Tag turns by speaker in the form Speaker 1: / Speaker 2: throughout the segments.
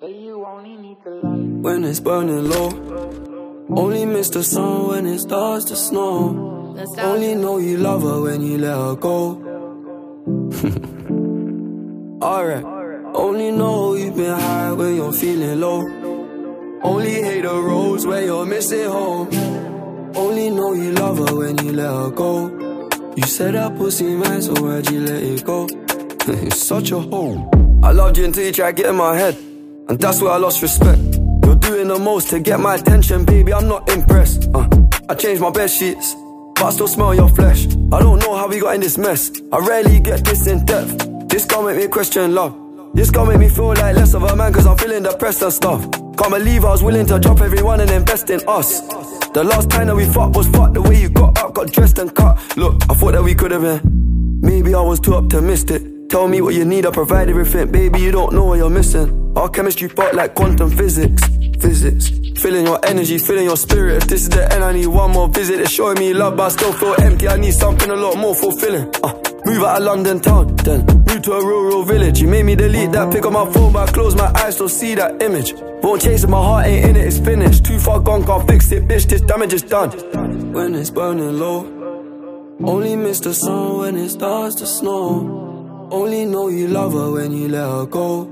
Speaker 1: When it's burning low, only miss the sun when it starts to snow. Only know you love her when you let her go. Alright. Only know you've been high when you're feeling low. Only hate the roads where you're missing home. Only know you love her when you let her go. You said that pussy man, so why'd you let it go? It's such a hole. I loved you until you tried to get in my head, and that's where I lost respect. You're doing the most to get my attention, baby, I'm not impressed. I changed my bed sheets, but I still smell your flesh. I don't know how we got in this mess. I rarely get this in depth. This gon' make me question love. This gon' make me feel like less of a man, cause I'm feeling depressed and stuff. Can't believe I was willing to drop everyone and invest in us. The last time that we fucked was fucked. The way you got up, got dressed and cut. Look, I thought that we could've been. Maybe I was too optimistic. Tell me what you need, I provide everything. Baby, you don't know what you're missing. Our chemistry part like quantum physics. Feeling your energy, feeling your spirit. If this is the end, I need one more visit. It's showing me love, but I still feel empty. I need something a lot more fulfilling. Move out of London town, then move to a rural village. You made me delete that pic on my phone, but I close my eyes, still see that image. Won't chase it, my heart ain't in it, it's finished. Too far gone, can't fix it, bitch, this damage is done. When it's burning low, only miss the sun when it starts to snow. Only know you love her when you let her go.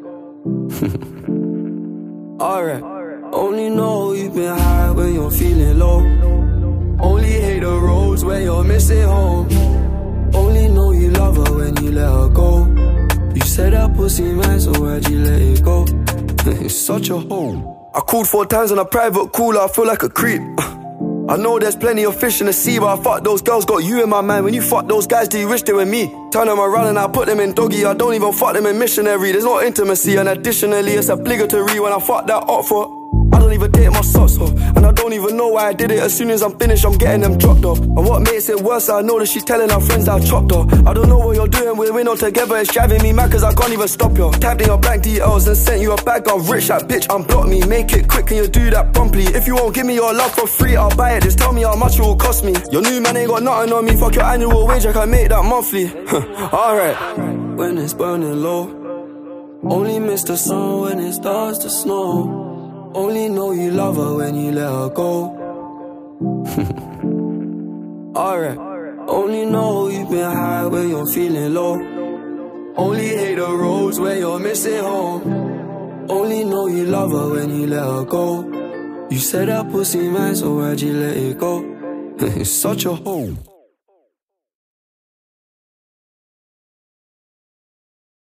Speaker 1: Alright. Only know you've been high when you're feeling low. Only hate the roads where you're missing home. Only know you love her when you let her go. You said that pussy man, so why'd you let it go? It's such a hole. I called 4 times on a private cooler, I feel like a creep. I know there's plenty of fish in the sea, but I fuck those girls, got you in my mind. When you fuck those guys, do you wish they were me? Turn them around and I put them in doggy. I don't even fuck them in missionary. There's no intimacy, and additionally it's obligatory when I fuck that up for. I don't even take my socks off, and I don't even know why I did it. As soon as I'm finished, I'm getting them dropped off. And what makes it worse, I know that she's telling her friends that I chopped off. I don't know what you're doing, we're not together. It's driving me mad cause I can't even stop you. Tapped in your bank details and sent you a bag of rich. That bitch unblock me, make it quick, can you do that promptly? If you won't give me your love for free, I'll buy it. Just tell me how much it will cost me. Your new man ain't got nothing on me. Fuck your annual wage, I can make that monthly. Alright. When it's burning low, only miss the sun when it starts to snow. Only know you love her when you let her go. Alright. Only know you've been high when you're feeling low. Only hate the roads where you're missing home. Only know you love her when you let her go. You said that pussy man, so why'd you let it go? It's such a hole.